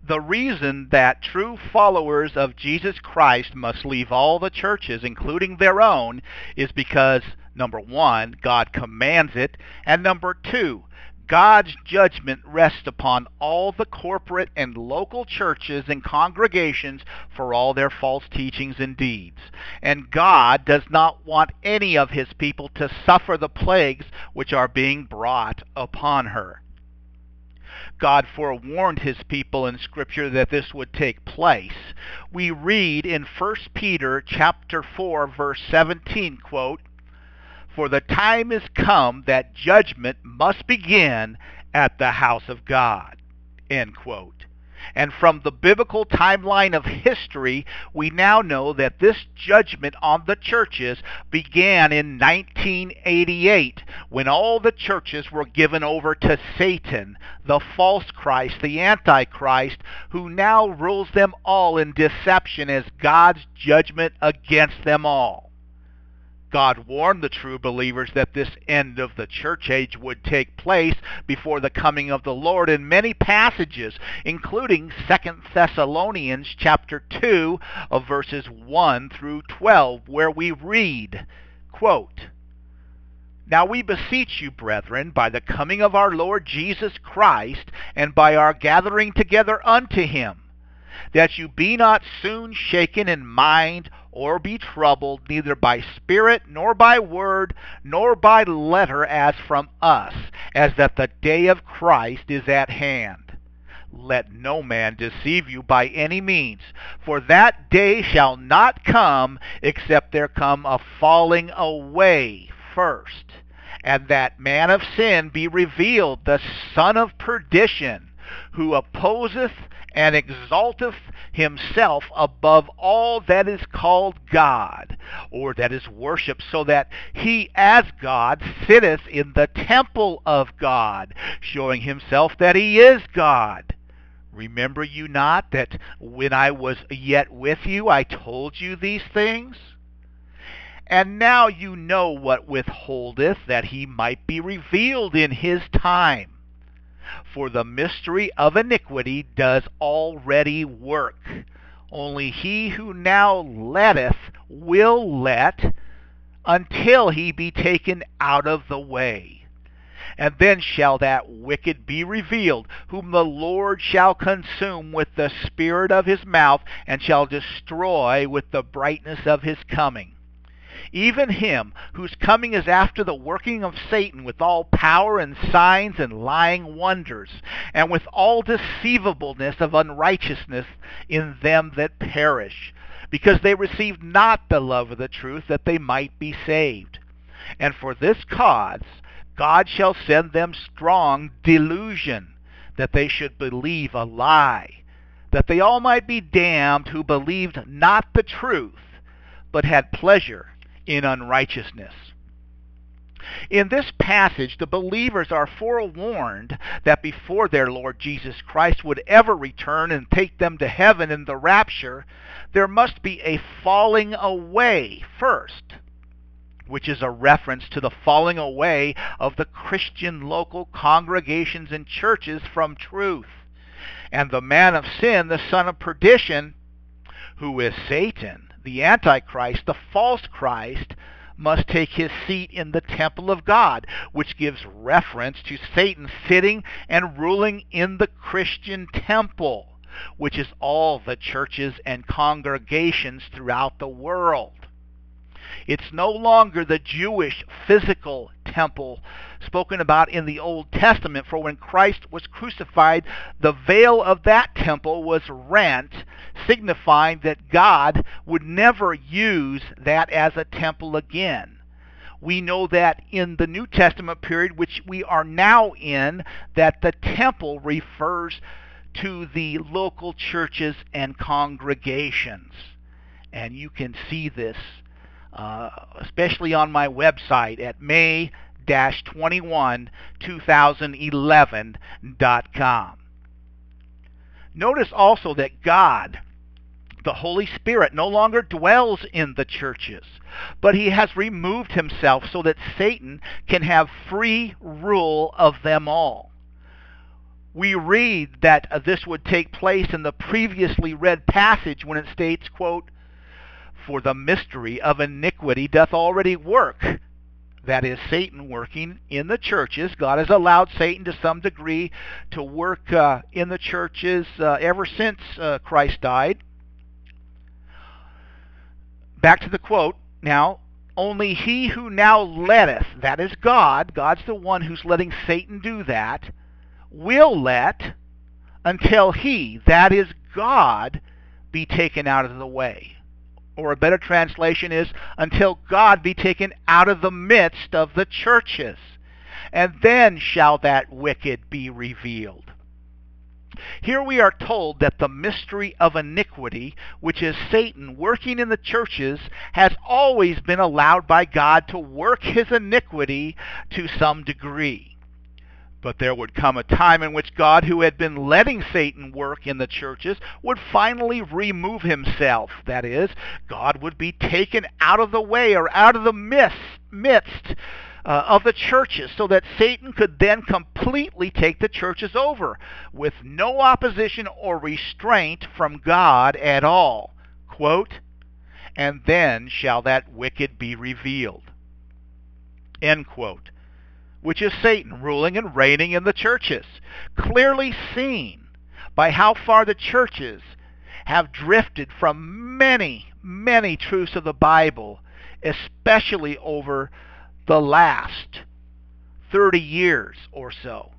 The reason that true followers of Jesus Christ must leave all the churches, including their own, is because, number one, God commands it, and number two, God's judgment rests upon all the corporate and local churches and congregations for all their false teachings and deeds. And God does not want any of his people to suffer the plagues which are being brought upon her. God forewarned his people in Scripture that this would take place. We read in 1 Peter chapter 4, verse 17, quote, "For the time is come that judgment must begin at the house of God." End quote. And from the biblical timeline of history, we now know that this judgment on the churches began in 1988, when all the churches were given over to Satan, the false Christ, the Antichrist, who now rules them all in deception as God's judgment against them all. God warned the true believers that this end of the church age would take place before the coming of the Lord in many passages, including 2 Thessalonians chapter 2 of verses 1 through 12, where we read, quote, "Now we beseech you, brethren, by the coming of our Lord Jesus Christ, and by our gathering together unto him, that you be not soon shaken in mind, or be troubled, neither by spirit, nor by word, nor by letter as from us, as that the day of Christ is at hand. Let no man deceive you by any means, for that day shall not come, except there come a falling away first, and that man of sin be revealed, the son of perdition, who opposeth and exalteth himself above all that is called God, or that is worshipped, so that he as God sitteth in the temple of God, showing himself that he is God. Remember you not that when I was yet with you, I told you these things? And now you know what withholdeth, that he might be revealed in his time. For the mystery of iniquity does already work. Only he who now letteth will let, until he be taken out of the way. And then shall that wicked be revealed, whom the Lord shall consume with the spirit of his mouth, and shall destroy with the brightness of his coming. Even him whose coming is after the working of Satan, with all power and signs and lying wonders, and with all deceivableness of unrighteousness in them that perish, because they received not the love of the truth, that they might be saved. And for this cause God shall send them strong delusion, that they should believe a lie, that they all might be damned who believed not the truth, but had pleasure in unrighteousness." In this passage, the believers are forewarned that before their Lord Jesus Christ would ever return and take them to heaven in the rapture, there must be a falling away first, which is a reference to the falling away of the Christian local congregations and churches from truth. And the man of sin, the son of perdition, who is Satan, the Antichrist, the false Christ, must take his seat in the temple of God, which gives reference to Satan sitting and ruling in the Christian temple, which is all the churches and congregations throughout the world. It's no longer the Jewish physical temple spoken about in the Old Testament, for when Christ was crucified, the veil of that temple was rent, signifying that God would never use that as a temple again. We know that in the New Testament period, which we are now in, that the temple refers to the local churches and congregations. And you can see this especially on my website at May-212011.com. Notice also that God, the Holy Spirit, no longer dwells in the churches, but he has removed himself so that Satan can have free rule of them all. We read that this would take place in the previously read passage when it states, quote, "For the mystery of iniquity doth already work." That is Satan working in the churches. God has allowed Satan to some degree to work in the churches ever since Christ died. Back to the quote now. "Only he who now letteth," that is God, God's the one who's letting Satan do that, "will let until he," that is God, "be taken out of the way." Or a better translation is, until God be taken out of the midst of the churches. And then shall that wicked be revealed. Here we are told that the mystery of iniquity, which is Satan working in the churches, has always been allowed by God to work his iniquity to some degree. But there would come a time in which God, who had been letting Satan work in the churches, would finally remove himself. That is, God would be taken out of the way or out of the midst of the churches, so that Satan could then completely take the churches over with no opposition or restraint from God at all. Quote, "And then shall that wicked be revealed." End quote. Which is Satan ruling and reigning in the churches, clearly seen by how far the churches have drifted from many, many truths of the Bible, especially over the last 30 years or so.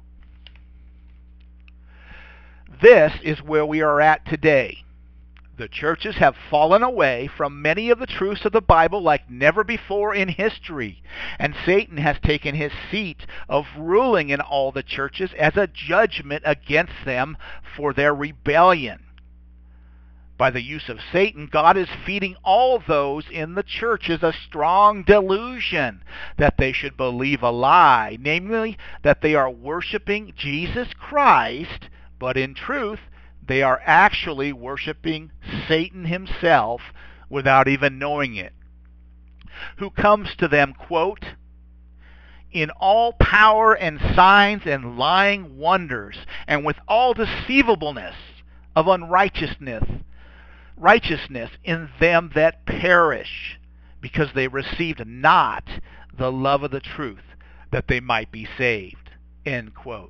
This is where we are at today. The churches have fallen away from many of the truths of the Bible like never before in history, and Satan has taken his seat of ruling in all the churches as a judgment against them for their rebellion. By the use of Satan, God is feeding all those in the churches a strong delusion that they should believe a lie, namely that they are worshiping Jesus Christ, but in truth, they are actually worshiping Satan himself without even knowing it, who comes to them, quote, "in all power and signs and lying wonders, and with all deceivableness of unrighteousness in them that perish, because they received not the love of the truth, that they might be saved." End quote.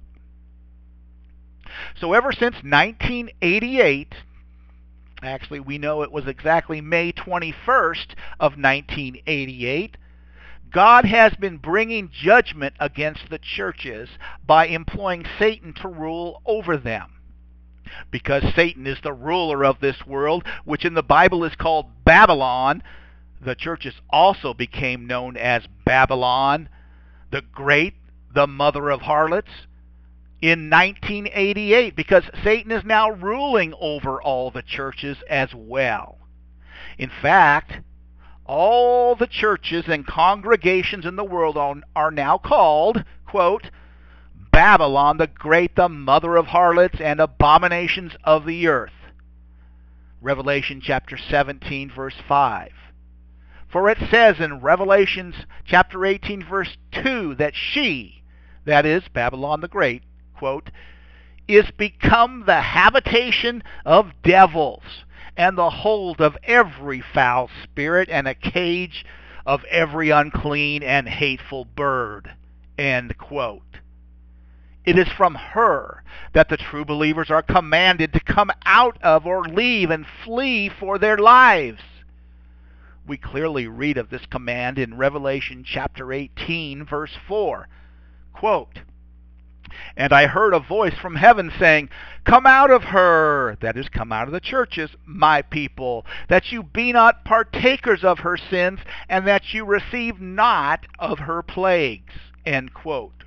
So ever since 1988, actually we know it was exactly May 21st of 1988, God has been bringing judgment against the churches by employing Satan to rule over them. Because Satan is the ruler of this world, which in the Bible is called Babylon, the churches also became known as Babylon the Great, the mother of harlots, in 1988, because Satan is now ruling over all the churches as well. In fact, all the churches and congregations in the world are now called, quote, "Babylon the Great, the mother of harlots and abominations of the earth." Revelation chapter 17, verse 5. For it says in Revelation chapter 18, verse 2, that she, that is Babylon the Great, quote, "is become the habitation of devils, and the hold of every foul spirit, and a cage of every unclean and hateful bird." End quote. It is from her that the true believers are commanded to come out of or leave and flee for their lives. We clearly read of this command in Revelation chapter 18, verse 4. Quote, "And I heard a voice from heaven saying, Come out of her," that is, come out of the churches, "my people, that you be not partakers of her sins, and that you receive not of her plagues." End quote.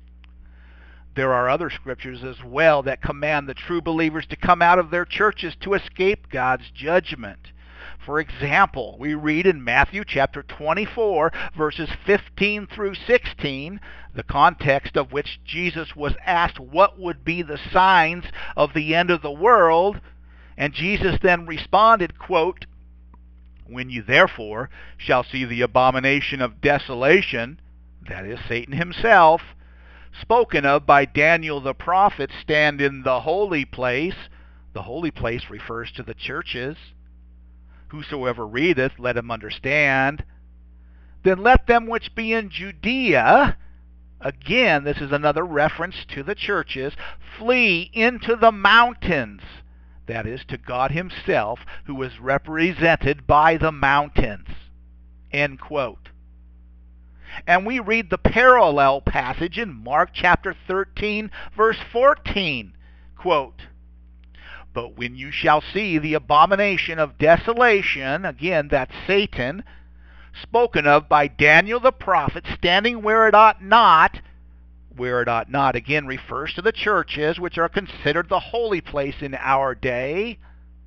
There are other scriptures as well that command the true believers to come out of their churches to escape God's judgment. For example, we read in Matthew chapter 24, verses 15 through 16, the context of which Jesus was asked what would be the signs of the end of the world, and Jesus then responded, quote, "When you therefore shall see the abomination of desolation," that is Satan himself, spoken of by Daniel the prophet, stand in the holy place. The holy place refers to the churches. Whosoever readeth, let him understand. Then let them which be in Judea, again, this is another reference to the churches, flee into the mountains. That is, to God himself, who is represented by the mountains. End quote. And we read the parallel passage in Mark chapter 13, verse 14. Quote, but when you shall see the abomination of desolation, again, that's Satan, spoken of by Daniel the prophet, standing where it ought not, again, refers to the churches, which are considered the holy place in our day.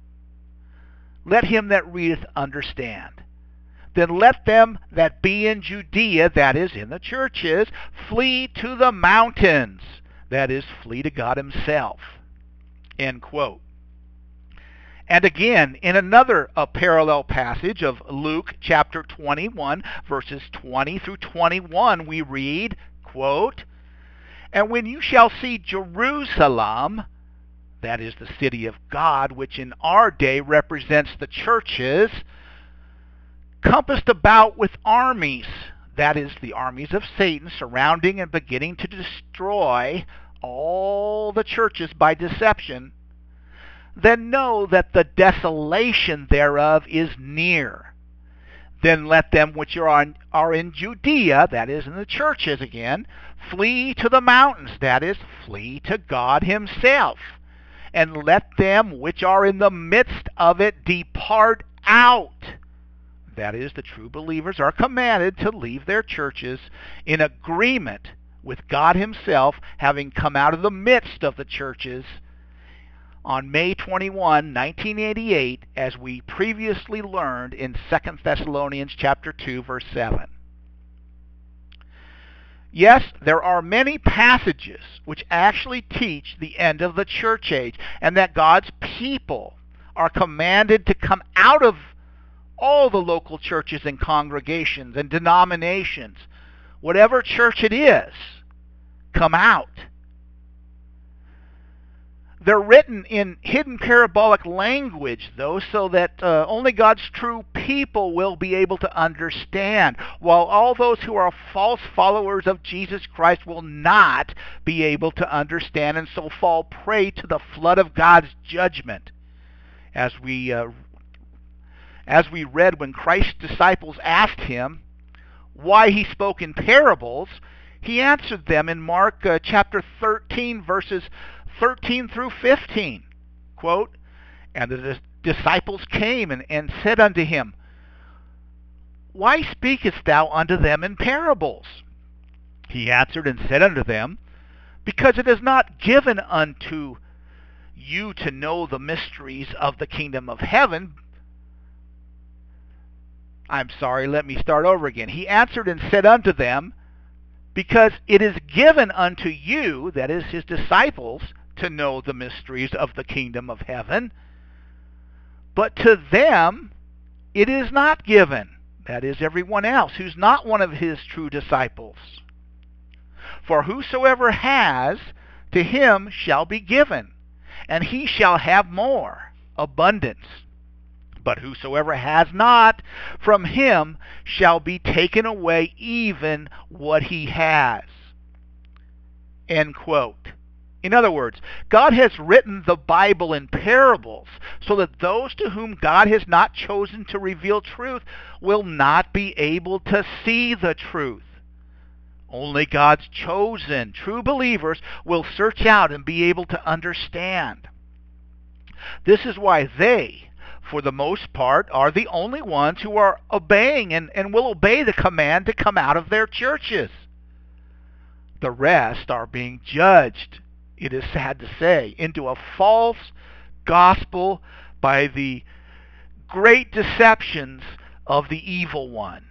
Let him that readeth understand. Then let them that be in Judea, that is, in the churches, flee to the mountains, that is, flee to God himself. End quote. And again, in another parallel passage of Luke chapter 21, verses 20 through 21, we read, quote, and when you shall see Jerusalem, that is the city of God, which in our day represents the churches, compassed about with armies, that is the armies of Satan, surrounding and beginning to destroy all the churches by deception, then know that the desolation thereof is near. Then let them which are in Judea, that is, in the churches again, flee to the mountains, that is, flee to God himself. And let them which are in the midst of it depart out. That is, the true believers are commanded to leave their churches in agreement with God himself, having come out of the midst of the churches on May 21, 1988, as we previously learned in 2 Thessalonians chapter 2, verse 7. Yes, there are many passages which actually teach the end of the church age, and that God's people are commanded to come out of all the local churches and congregations and denominations. Whatever church it is, come out. They're written in hidden parabolic language, though, so that only God's true people will be able to understand, while all those who are false followers of Jesus Christ will not be able to understand, and so fall prey to the flood of God's judgment. As we read when Christ's disciples asked him why he spoke in parables, he answered them in Mark chapter 13, verses 13 through 15. Quote, and the disciples came and said unto him, why speakest thou unto them in parables? He answered and said unto them, because it is not given unto you to know the mysteries of the kingdom of heaven. Let me start over again. He answered and said unto them, because it is given unto you, that is his disciples, to know the mysteries of the kingdom of heaven, but to them it is not given, that is everyone else who's not one of his true disciples. For whosoever has, to him shall be given, and he shall have more, abundance. But whosoever has not, from him shall be taken away even what he has. End quote. In other words, God has written the Bible in parables so that those to whom God has not chosen to reveal truth will not be able to see the truth. Only God's chosen true believers will search out and be able to understand. This is why they, for the most part, are the only ones who are obeying and will obey the command to come out of their churches. The rest are being judged, it is sad to say, into a false gospel by the great deceptions of the evil one.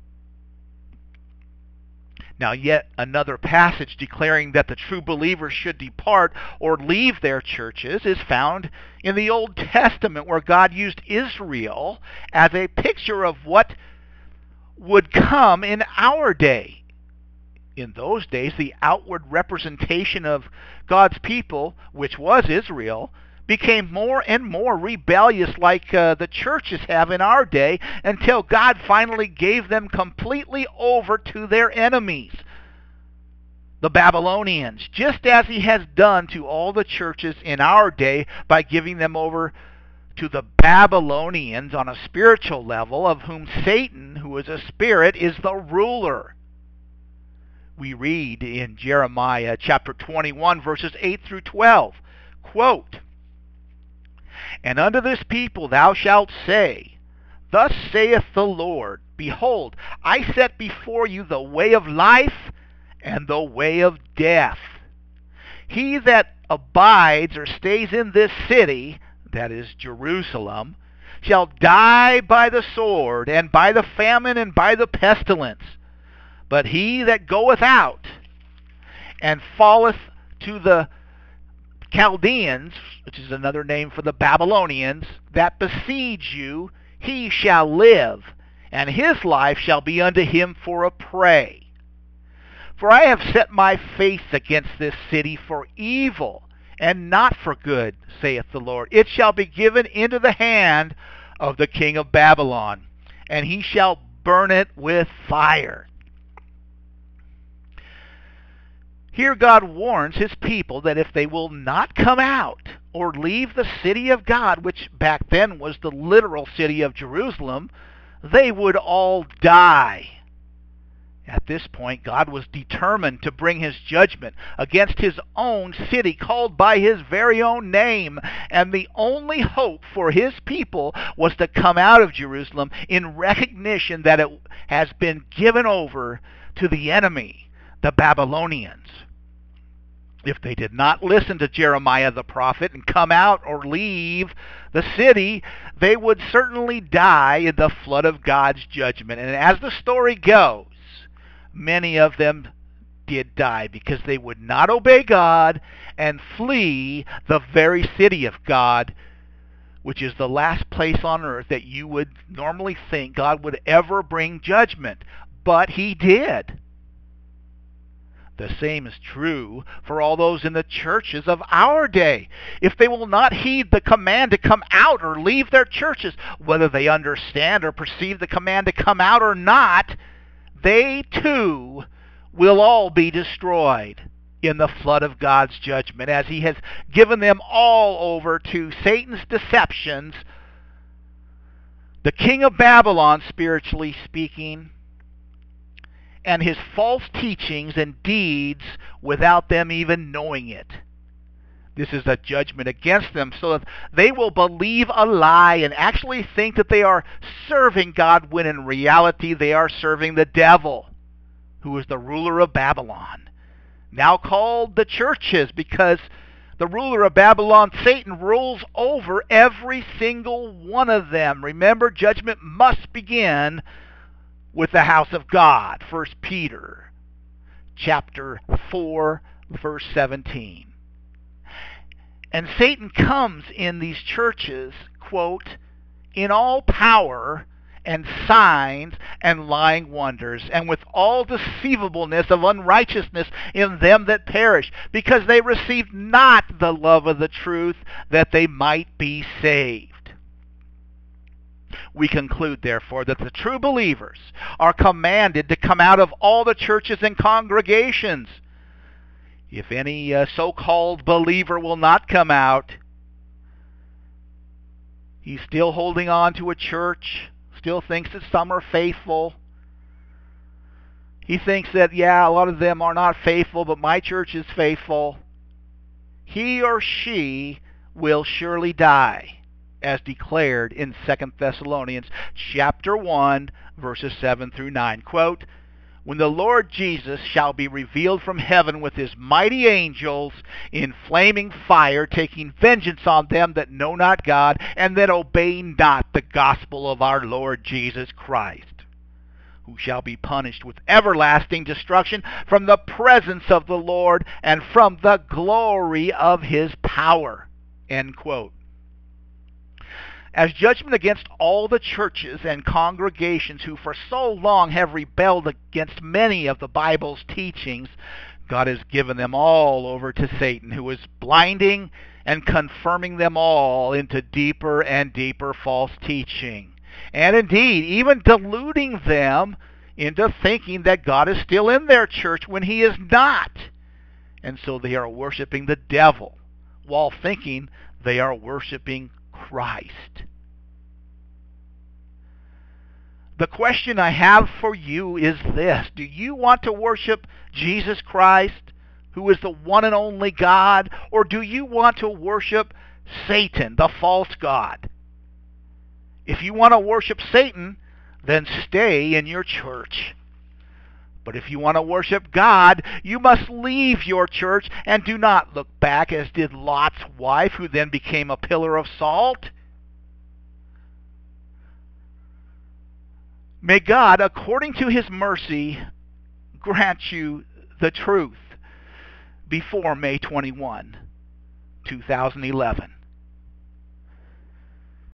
Now, yet another passage declaring that the true believers should depart or leave their churches is found in the Old Testament, where God used Israel as a picture of what would come in our day. In those days, the outward representation of God's people, which was Israel, became more and more rebellious like the churches have in our day, until God finally gave them completely over to their enemies, the Babylonians, just as he has done to all the churches in our day by giving them over to the Babylonians on a spiritual level, of whom Satan, who is a spirit, is the ruler. We read in Jeremiah chapter 21, verses 8 through 12, quote, "And unto this people thou shalt say, Thus saith the Lord, Behold, I set before you the way of life and the way of death. He that abides or stays in this city," that is Jerusalem, "shall die by the sword, and by the famine, and by the pestilence. But he that goeth out and falleth to the Chaldeans," which is another name for the Babylonians, "that besiege you, he shall live, and his life shall be unto him for a prey. For I have set my face against this city for evil, and not for good, saith the Lord. It shall be given into the hand of the king of Babylon, and he shall burn it with fire." Here God warns his people that if they will not come out or leave the city of God, which back then was the literal city of Jerusalem, they would all die. At this point, God was determined to bring his judgment against his own city, called by his very own name, and the only hope for his people was to come out of Jerusalem in recognition that it has been given over to the enemy, the Babylonians. If they did not listen to Jeremiah the prophet and come out or leave the city, they would certainly die in the flood of God's judgment. And as the story goes, many of them did die because they would not obey God and flee the very city of God, which is the last place on earth that you would normally think God would ever bring judgment. But he did. The same is true for all those in the churches of our day. If they will not heed the command to come out or leave their churches, whether they understand or perceive the command to come out or not, they too will all be destroyed in the flood of God's judgment, as he has given them all over to Satan's deceptions, the king of Babylon, spiritually speaking, and his false teachings and deeds without them even knowing it. This is a judgment against them, so that they will believe a lie and actually think that they are serving God, when in reality they are serving the devil, who is the ruler of Babylon, now called the churches, because the ruler of Babylon, Satan, rules over every single one of them. Remember, judgment must begin with the house of God. 1 Peter chapter 4, verse 17. And Satan comes in these churches, quote, "in all power and signs and lying wonders, and with all deceivableness of unrighteousness in them that perish, because they received not the love of the truth, that they might be saved." We conclude, therefore, that the true believers are commanded to come out of all the churches and congregations. If any so-called believer will not come out, he's still holding on to a church, still thinks that some are faithful. He thinks that, yeah, a lot of them are not faithful, but my church is faithful. He or she will surely die, as declared in 2 Thessalonians chapter 1, verses 7 through 9. Quote, "When the Lord Jesus shall be revealed from heaven with his mighty angels in flaming fire, taking vengeance on them that know not God, and that obey not the gospel of our Lord Jesus Christ, who shall be punished with everlasting destruction from the presence of the Lord and from the glory of his power." End quote. as judgment against all the churches and congregations who for so long have rebelled against many of the Bible's teachings, God has given them all over to Satan, who is blinding and confirming them all into deeper and deeper false teaching. And indeed, even deluding them into thinking that God is still in their church when He is not. And so they are worshiping the devil while thinking they are worshiping Christ. The question I have for you is this: do you want to worship Jesus Christ, who is the one and only God, or do you want to worship Satan, the false god? If you want to worship Satan, then stay in your church. But if you want to worship God, you must leave your church and do not look back as did Lot's wife, who then became a pillar of salt. May God, according to His mercy, grant you the truth before May 21, 2011.